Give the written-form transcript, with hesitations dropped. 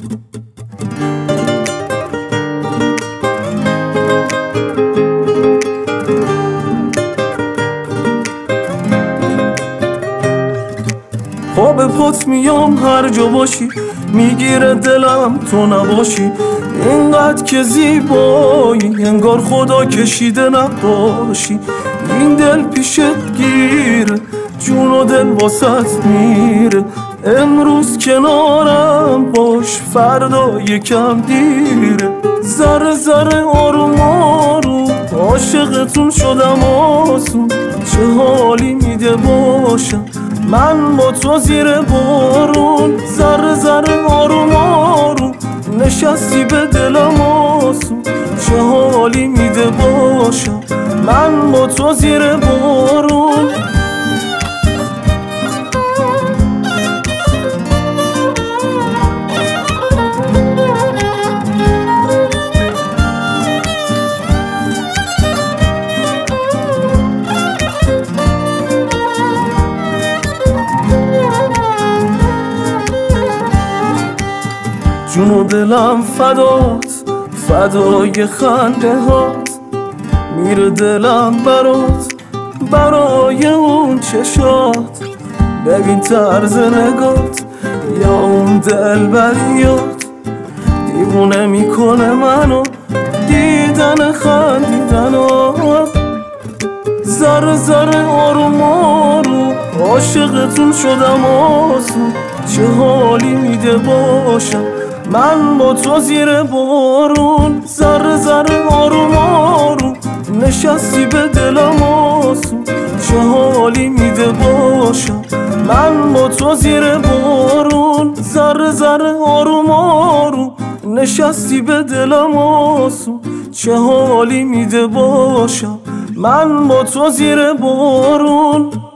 پا به پات میام هر جا باشی، میگیره دلم تو نباشی. اینقدر که زیبایی انگار خدا کشیده نباشی. این دل پیشت گیره، جون و دل واسط میره. امروز کنارم باش، فردا یکم دیره. ذره ذره آروم آروم عاشقتون شدم آسون. چه حالی میده باشم من با تو زیر بارون. ذره ذره آروم آروم نشستی به دلم آسون. چه حالی میده باشم من با تو زیر بارون. جون و دلم فدات، فدای خنده هات. میره دلم برات، برای اون چشات. ببین طرز نگات یا اون دلبریات. دیوونه میکنه منو دیدن خندیدنات. ذره ذره آروم آروم عاشقتون شدم آسون. چه حالی میده باشم من با تو زیر بارون. ذره ذره آروم آروم نشستی به دلم آسون. چه حالی میده باشم من با تو زیر بارون. ذره ذره آروم آروم نشستی به دلم آسون. چه حالی میده باشم من با تو زیر بارون.